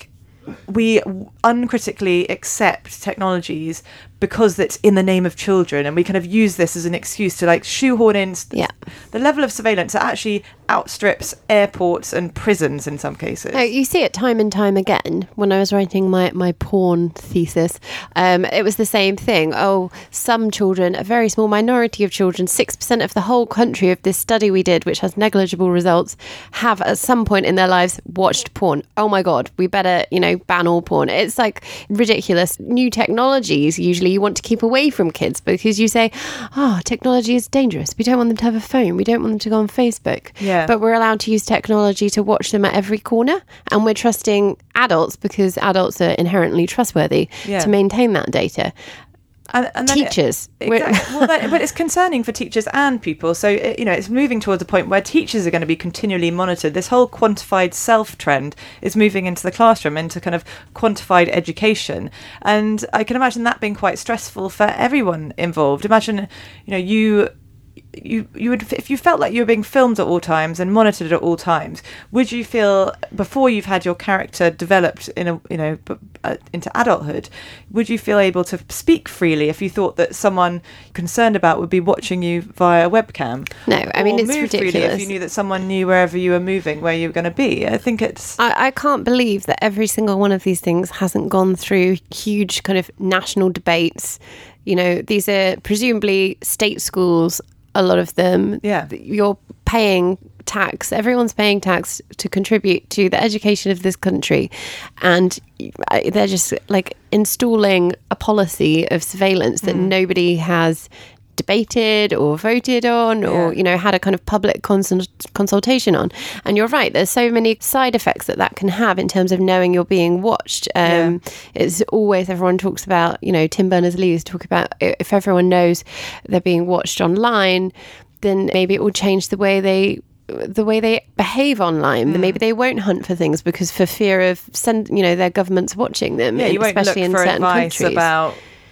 [SPEAKER 1] we uncritically accept technologies because it's in the name of children, and we kind of use this as an excuse to like shoehorn in st-
[SPEAKER 2] Yeah.
[SPEAKER 1] the level of surveillance that actually outstrips airports and prisons in some cases.
[SPEAKER 2] No, you see it time and time again. When I was writing my, my porn thesis, um, it was the same thing. Oh, some children, a very small minority of children, six percent of the whole country of this study we did, which has negligible results, have at some point in their lives watched porn. Oh my God, we better, you know, ban all porn. It's like ridiculous. New technologies, usually you want to keep away from kids because you say, oh, technology is dangerous. We don't want them to have a phone. We don't want them to go on Facebook.
[SPEAKER 1] Yeah.
[SPEAKER 2] But we're allowed to use technology to watch them at every corner. And we're trusting adults because adults are inherently trustworthy
[SPEAKER 1] Yeah.
[SPEAKER 2] to maintain that data.
[SPEAKER 1] And, and then
[SPEAKER 2] Teachers.
[SPEAKER 1] It, exactly. well, then, but it's concerning for teachers and people. So, it, you know, it's moving towards a point where teachers are going to be continually monitored. This whole quantified self trend is moving into the classroom, into kind of quantified education. And I can imagine that being quite stressful for everyone involved. Imagine, you know, you... You you would if you felt like you were being filmed at all times and monitored at all times, would you feel before you've had your character developed in a you know b- uh, into adulthood, would you feel able to speak freely if you thought that someone concerned about would be watching you via webcam?
[SPEAKER 2] No, I mean,
[SPEAKER 1] Or
[SPEAKER 2] it's
[SPEAKER 1] move freely
[SPEAKER 2] ridiculous.
[SPEAKER 1] if you knew that someone knew wherever you were moving, where you were going to be. I think it's
[SPEAKER 2] I, I can't believe that every single one of these things hasn't gone through huge kind of national debates. You know, these are presumably state schools, a lot of them.
[SPEAKER 1] Yeah.
[SPEAKER 2] You're paying tax. Everyone's paying tax to contribute to the education of this country. And they're just like installing a policy of surveillance that mm. nobody has debated or voted on or,
[SPEAKER 1] Yeah.
[SPEAKER 2] you know, had a kind of public consult- consultation on. And you're right, there's so many side effects that that can have in terms of knowing you're being watched. Um,
[SPEAKER 1] Yeah.
[SPEAKER 2] It's always, everyone talks about, you know, Tim Berners-Lee used to talk about if everyone knows they're being watched online, then maybe it will change the way they the way they behave online.
[SPEAKER 1] Mm.
[SPEAKER 2] Maybe they won't hunt for things because for fear of send you know their government's watching them.
[SPEAKER 1] yeah, you won't
[SPEAKER 2] especially
[SPEAKER 1] look
[SPEAKER 2] in
[SPEAKER 1] for
[SPEAKER 2] certain
[SPEAKER 1] advice
[SPEAKER 2] countries.
[SPEAKER 1] about,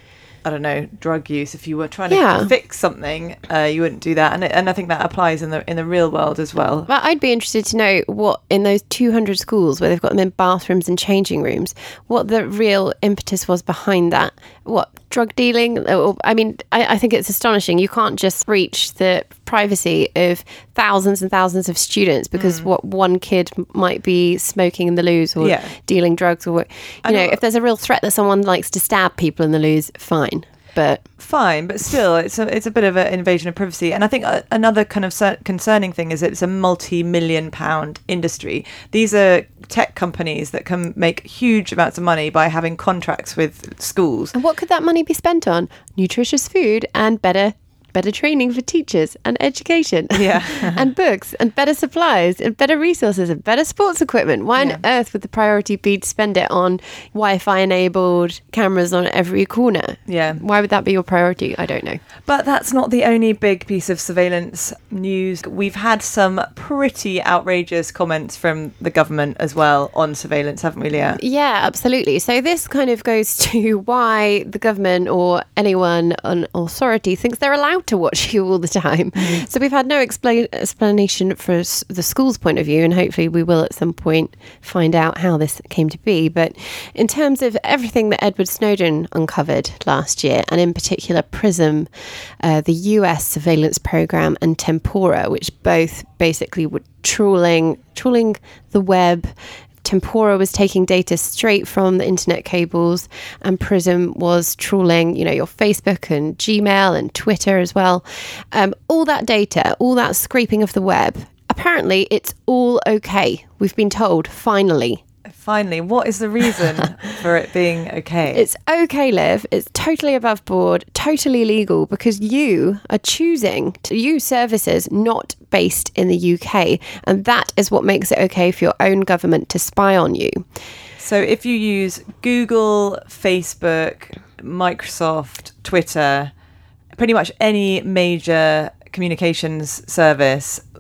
[SPEAKER 1] I don't know, drug use. If you were trying to
[SPEAKER 2] Yeah.
[SPEAKER 1] fix something, uh, you wouldn't do that. And it, and I think that applies in the in the real world as well.
[SPEAKER 2] But I'd be interested to know what in those two hundred schools where they've got them in bathrooms and changing rooms, what the real impetus was behind that. What, drug dealing? Or, I mean, I, I think it's astonishing. You can't just breach the privacy of thousands and thousands of students because
[SPEAKER 1] Mm.
[SPEAKER 2] what one kid might be smoking in the loos or
[SPEAKER 1] Yeah.
[SPEAKER 2] dealing drugs or,
[SPEAKER 1] I
[SPEAKER 2] you know,
[SPEAKER 1] know-
[SPEAKER 2] if there's a real threat that someone likes to stab people in the loos, fine. But
[SPEAKER 1] Fine, but still, it's a it's a bit of an invasion of privacy. And I think uh, another kind of cer- concerning thing is it's a multi-million pound industry. These are tech companies that can make huge amounts of money by having contracts with schools.
[SPEAKER 2] and what could that money be spent on? Nutritious food and better better training for teachers and education.
[SPEAKER 1] Yeah.
[SPEAKER 2] and books and better supplies and better resources and better sports equipment. Why
[SPEAKER 1] Yeah.
[SPEAKER 2] on earth would the priority be to spend it on Wi-Fi enabled cameras on every corner?
[SPEAKER 1] Yeah.
[SPEAKER 2] Why would that be your priority? I don't know.
[SPEAKER 1] But that's not the only big piece of surveillance news. We've had some pretty outrageous comments from the government as well on surveillance, haven't we, Leah?
[SPEAKER 2] Yeah, absolutely. So this kind of goes to why the government or anyone on authority thinks they're allowed to watch you all the time. Mm-hmm. So we've had no expla- explanation for s- the school's point of view, and hopefully we will at some point find out how this came to be. But in terms of everything that Edward Snowden uncovered last year, and in particular PRISM, uh, the U S surveillance program, and Tempora, which both basically were trawling, trawling the web. Tempora was taking data straight from the internet cables, and PRISM was trawling, you know, your Facebook and Gmail and Twitter as well. Um, all that data, all that scraping of the web, apparently it's all okay. We've been told, finally.
[SPEAKER 1] Finally, what is the reason for it being okay?
[SPEAKER 2] It's okay, Liv. It's totally above board, totally legal, because you are choosing to use services not based in the U K. And that is what makes it okay for your own government to spy on you.
[SPEAKER 1] So if you use Google, Facebook, Microsoft, Twitter, pretty much any major communications service,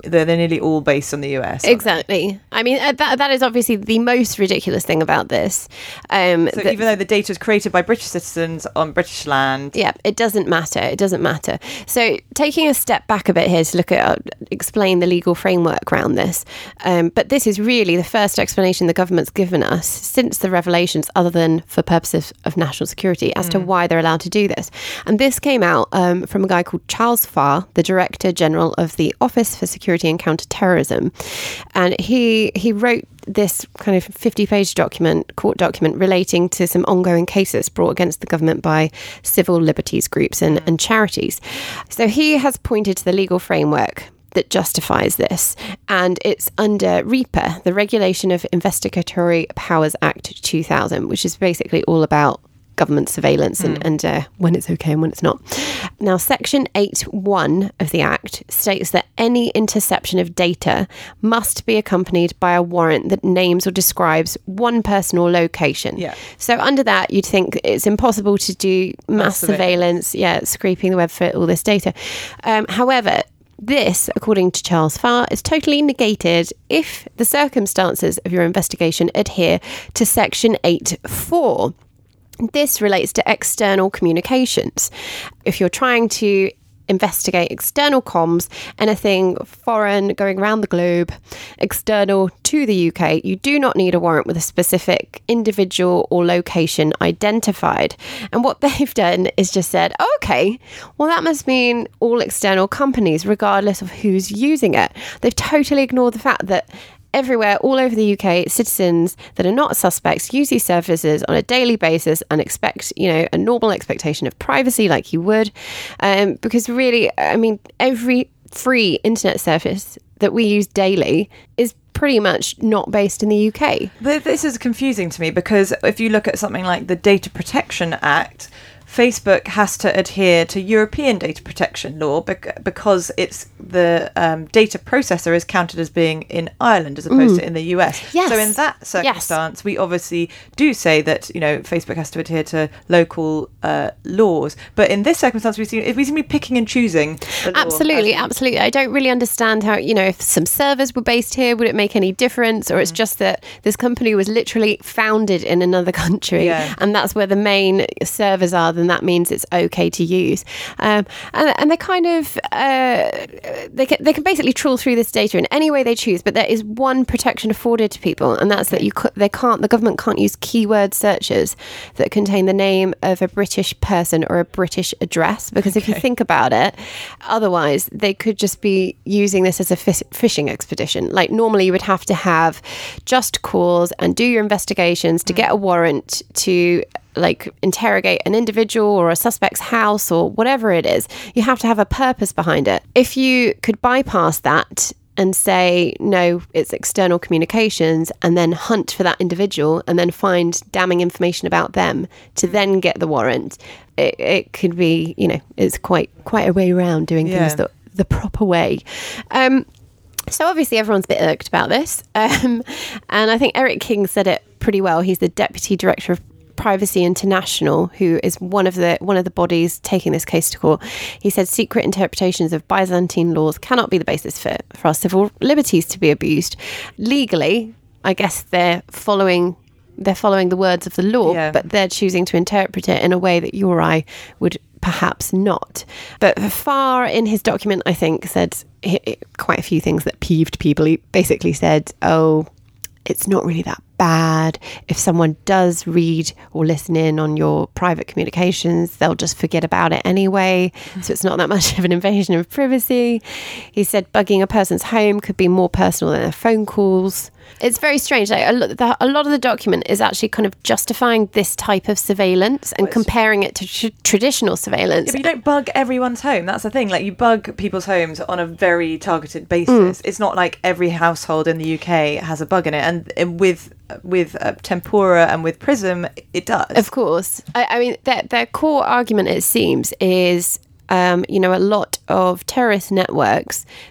[SPEAKER 1] they're, they're nearly all based on the U S.
[SPEAKER 2] Exactly. I mean, uh, that that is obviously the most ridiculous thing about this. Um,
[SPEAKER 1] so
[SPEAKER 2] that,
[SPEAKER 1] even though the data is created by British citizens on British land,
[SPEAKER 2] yeah, it doesn't matter. It doesn't matter. So taking a step back a bit here to look at uh, explain the legal framework around this. Um, but this is really the first explanation the government's given us since the revelations, other than for purposes of national security, as mm. to why they're allowed to do this. And this came out um, from a guy called Charles Farr, the Director General of the Office for Security and Counter-Terrorism. And he he wrote this kind of fifty-page document, court document, relating to some ongoing cases brought against the government by civil liberties groups and, and charities. So he has pointed to the legal framework that justifies this, and it's under RIPA, the Regulation of Investigatory Powers Act two thousand, which is basically all about government surveillance and, mm. and uh, when it's okay and when it's not. Now, Section eight one of the Act states that any interception of data must be accompanied by a warrant that names or describes one person or location.
[SPEAKER 1] Yeah.
[SPEAKER 2] So under that, you'd think it's impossible to do mass, mass surveillance, surveillance, yeah, scraping the web for all this data. Um, however, this, according to Charles Farr, is totally negated if the circumstances of your investigation adhere to Section eight four. This relates to external communications. If you're trying to investigate external comms, anything foreign going around the globe, external to the U K, you do not need a warrant with a specific individual or location identified. And what they've done is just said, okay, well, that must mean all external companies, regardless of who's using it. They've totally ignored the fact that everywhere, all over the U K, citizens that are not suspects use these services on a daily basis and expect, you know, a normal expectation of privacy like you would. Um, because really, I mean, every free internet service that we use daily is pretty much not based in the U K.
[SPEAKER 1] But this is confusing to me because if you look at something like the Data Protection Act, Facebook has to adhere to European data protection law bec- because it's the um, data processor is counted as being in Ireland as opposed mm. to in the U S.
[SPEAKER 2] Yes.
[SPEAKER 1] So in that circumstance, yes. we obviously do say that, you know, Facebook has to adhere to local uh, laws. But in this circumstance, we seem we seem to be picking and choosing. The law
[SPEAKER 2] absolutely, absolutely. I don't really understand how, you know, if some servers were based here, would it make any difference? Or it's mm. just that this company was literally founded in another country, yeah. and that's where the main servers are. Then that means it's okay to use. Um, and, and they kind of, uh, they can, they can basically trawl through this data in any way they choose, but there is one protection afforded to people, and that's that you co- they can't, the government can't use keyword searches that contain the name of a British person or a British address, because okay. if you think about it, otherwise they could just be using this as a fish- fishing expedition. Like normally you would have to have just cause and do your investigations to mm. get a warrant to like interrogate an individual or a suspect's house or whatever it is. You have to have a purpose behind it. If you could bypass that and say, no, it's external communications, and then hunt for that individual and then find damning information about them to then get the warrant, it, it could be, you know, it's quite quite a way around doing
[SPEAKER 1] yeah.
[SPEAKER 2] things the, the proper way. Um, so obviously everyone's a bit irked about this. Um, and I think Eric King said it pretty well. He's the Deputy Director of Privacy International, who is one of the one of the bodies taking this case to court. He said secret interpretations of Byzantine laws cannot be the basis for, for our civil liberties to be abused. Legally, I guess they're following they're following the words of the law, yeah. but they're choosing to interpret it in a way that you or I would perhaps not. But Farr, in his document, I think, said he, quite a few things that peeved people. He basically said, oh, it's not really that bad. If someone does read or listen in on your private communications, they'll just forget about it anyway. So it's not that much of an invasion of privacy. He said bugging a person's home could be more personal than their phone calls. It's very strange. Like a, lot, the, a lot of the document is actually kind of justifying this type of surveillance and comparing it to tr- traditional surveillance.
[SPEAKER 1] Yeah, but you don't bug everyone's home. That's the thing. Like you bug people's homes on a very targeted basis. Mm. It's not like every household in the U K has a bug in it. And, and with with uh, Tempora and with Prism, it does.
[SPEAKER 2] Of course. I, I mean, their, their core argument, it seems, is, um, you know, a lot of terrorist networks,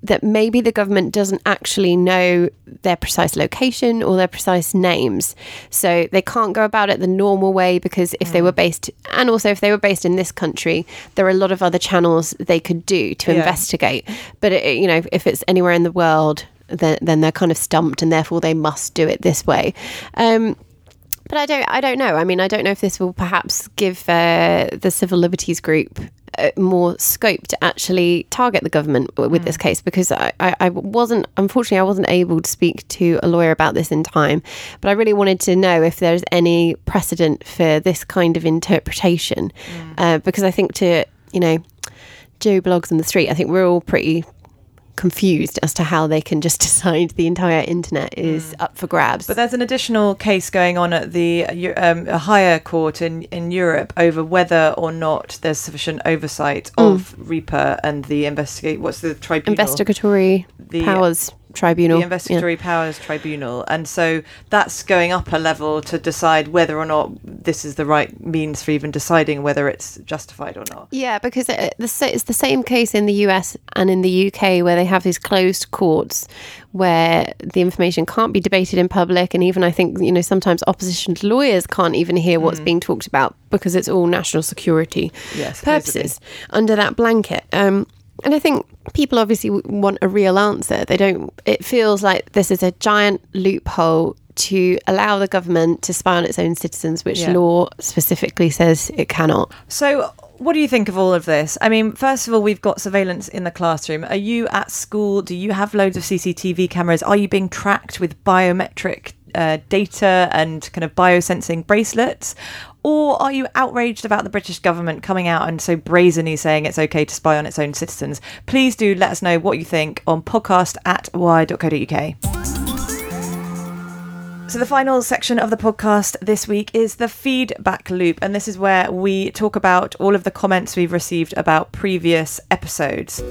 [SPEAKER 2] that maybe the government doesn't actually know their precise location or their precise names. So they can't go about it the normal way, because if mm. they were based, and also if they were based in this country, there are a lot of other channels they could do to yeah. investigate. But, it, you know, if it's anywhere in the world, then, then they're kind of stumped, and therefore they must do it this way. Um, but I don't, I don't know. I mean, I don't know if this will perhaps give uh, the Civil Liberties Group more scope to actually target the government with mm. this case, because I, I, I wasn't, unfortunately, I wasn't able to speak to a lawyer about this in time, but I really wanted to know if there's any precedent for this kind of interpretation, mm. uh, because I think to, you know, Joe Blogs on the street, I think we're all pretty confused as to how they can just decide the entire internet is mm. up for grabs.
[SPEAKER 1] But there's an additional case going on at the um, a higher court in, in Europe over whether or not there's sufficient oversight mm. of RIPA and the investigate. What's the tribunal?
[SPEAKER 2] Investigatory
[SPEAKER 1] the,
[SPEAKER 2] powers. Tribunal.
[SPEAKER 1] The Investigatory yeah. Powers Tribunal. And so that's going up a level to decide whether or not this is the right means for even deciding whether it's justified or not.
[SPEAKER 2] Yeah, because it, it's the same case in the U S and in the U K, where they have these closed courts where the information can't be debated in public. And even I think, you know, sometimes opposition lawyers can't even hear what's mm. being talked about, because it's all national security
[SPEAKER 1] yes,
[SPEAKER 2] purposes under that blanket. Um, And I think people obviously want a real answer. They don't, it feels like this is a giant loophole to allow the government to spy on its own citizens, which yeah. law specifically says it cannot.
[SPEAKER 1] So what do you think of all of this? I mean, first of all, we've got surveillance in the classroom. Are you at school? Do you have loads of C C T V cameras? Are you being tracked with biometric uh, data and kind of biosensing bracelets? Or are you outraged about the British government coming out and so brazenly saying it's okay to spy on its own citizens? Please do let us know what you think on podcast at wire dot co dot uk. So the final section of the podcast this week is the feedback loop. And this is where we talk about all of the comments we've received about previous episodes.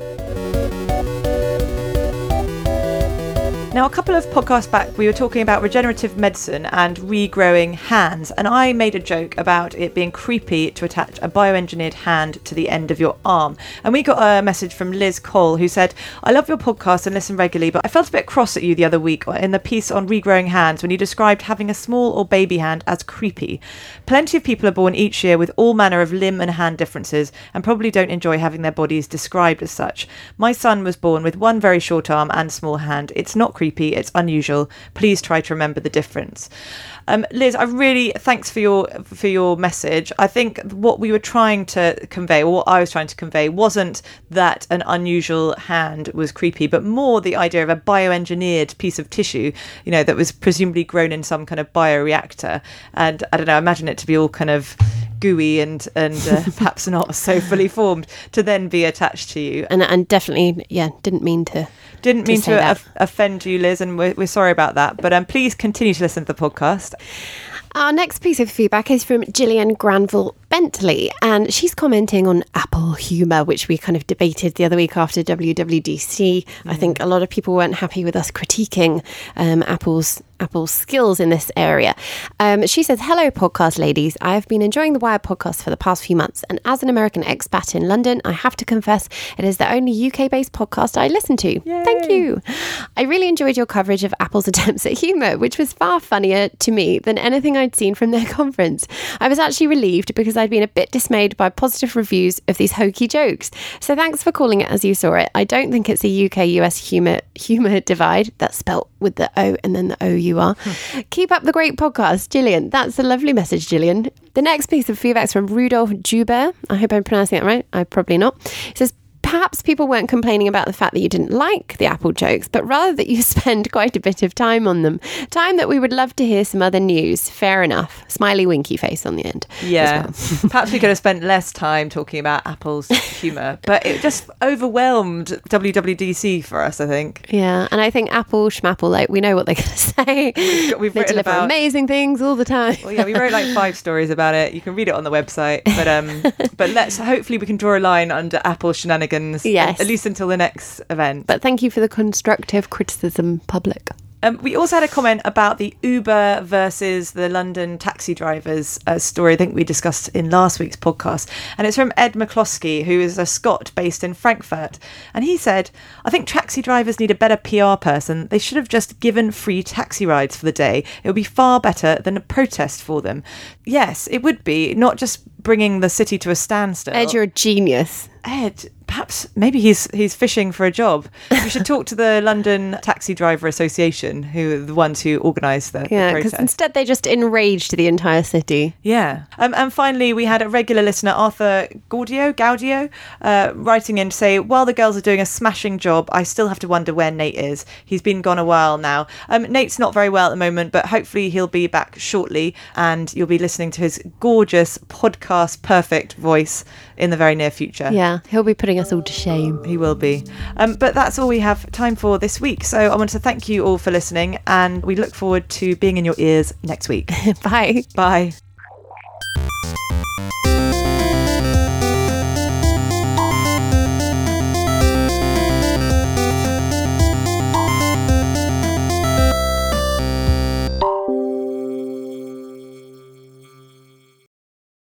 [SPEAKER 1] Now, a couple of podcasts back, we were talking about regenerative medicine and regrowing hands, and I made a joke about it being creepy to attach a bioengineered hand to the end of your arm. And we got a message from Liz Cole, who said, I love your podcast and listen regularly, but I felt a bit cross at you the other week in the piece on regrowing hands when you described having a small or baby hand as creepy. Plenty of people are born each year with all manner of limb and hand differences and probably don't enjoy having their bodies described as such. My son was born with one very short arm and small hand. It's not creepy, it's unusual. Please try to remember the difference. Um, Liz, I really thanks for your for your message. I think what we were trying to convey, or what I was trying to convey, wasn't that an unusual hand was creepy, but more the idea of a bioengineered piece of tissue, you know, that was presumably grown in some kind of bioreactor. And I don't know, imagine it to be all kind of gooey and and uh, perhaps not so fully formed, to then be attached to you.
[SPEAKER 2] And and definitely, yeah, didn't mean to.
[SPEAKER 1] Didn't
[SPEAKER 2] to
[SPEAKER 1] mean to of- offend you, Liz, and we're, we're sorry about that. But um, please continue to listen to the podcast.
[SPEAKER 2] Our next piece of feedback is from Gillian Granville Bentley, and she's commenting on Apple humour, which we kind of debated the other week after W W D C. Mm. I think a lot of people weren't happy with us critiquing um, Apple's Apple's skills in this area. Um, she says, hello, podcast ladies. I have been enjoying the Wired podcast for the past few months, and as an American expat in London, I have to confess it is the only U K-based podcast I listen to. Yay. Thank you. I really enjoyed your coverage of Apple's attempts at humour, which was far funnier to me than anything I'd seen from their conference. I was actually relieved because I'd been a bit dismayed by positive reviews of these hokey jokes. So thanks for calling it as you saw it. I don't think it's a U K U S humour humour divide. That's spelt with the O and then the O U R. Hmm. Keep up the great podcast, Gillian. That's a lovely message, Gillian. The next piece of feedback is from Rudolph Joubert. I hope I'm pronouncing that right. I probably not. It says, perhaps people weren't complaining about the fact that you didn't like the Apple jokes, but rather that you spend quite a bit of time on them. Time that we would love to hear some other news. Fair enough. Smiley winky face on the end.
[SPEAKER 1] Yeah. Well. Perhaps we could have spent less time talking about Apple's humour, but it just overwhelmed W W D C for us, I think.
[SPEAKER 2] Yeah. And I think Apple, schmapple, like, we know what they're going to say.
[SPEAKER 1] We've, got, we've
[SPEAKER 2] they deliver
[SPEAKER 1] about,
[SPEAKER 2] amazing things all the time.
[SPEAKER 1] Well, yeah, we wrote like five stories about it. You can read it on the website. But um, but let's hopefully we can draw a line under Apple shenanigans.
[SPEAKER 2] Yes.
[SPEAKER 1] At least until the next event.
[SPEAKER 2] But thank you for the constructive criticism, public.
[SPEAKER 1] Um, we also had a comment about the Uber versus the London taxi drivers uh, story I think we discussed in last week's podcast. And it's from Ed McCloskey, who is a Scot based in Frankfurt. And he said, I think taxi drivers need a better P R person. They should have just given free taxi rides for the day. It would be far better than a protest for them. Yes, it would be, not just bringing the city to a standstill.
[SPEAKER 2] Ed, you're a genius.
[SPEAKER 1] Ed, perhaps maybe he's he's fishing for a job. We should talk to the London Taxi Driver Association, who are the ones who organised the,
[SPEAKER 2] yeah,
[SPEAKER 1] the
[SPEAKER 2] because
[SPEAKER 1] protest.
[SPEAKER 2] instead they just enraged the entire city.
[SPEAKER 1] Yeah. Um, and finally, we had a regular listener, Arthur Gaudio, Gaudio, uh, writing in to say, while the girls are doing a smashing job, I still have to wonder where Nate is. He's been gone a while now. Um, Nate's not very well at the moment, but hopefully he'll be back shortly, and you'll be listening to his gorgeous podcast perfect voice in the very near future.
[SPEAKER 2] Yeah, he'll be putting us all to shame.
[SPEAKER 1] He will be. Um, but that's all we have time for this week. So I want to thank you all for listening, and we look forward to being in your ears next week.
[SPEAKER 2] Bye.
[SPEAKER 1] Bye.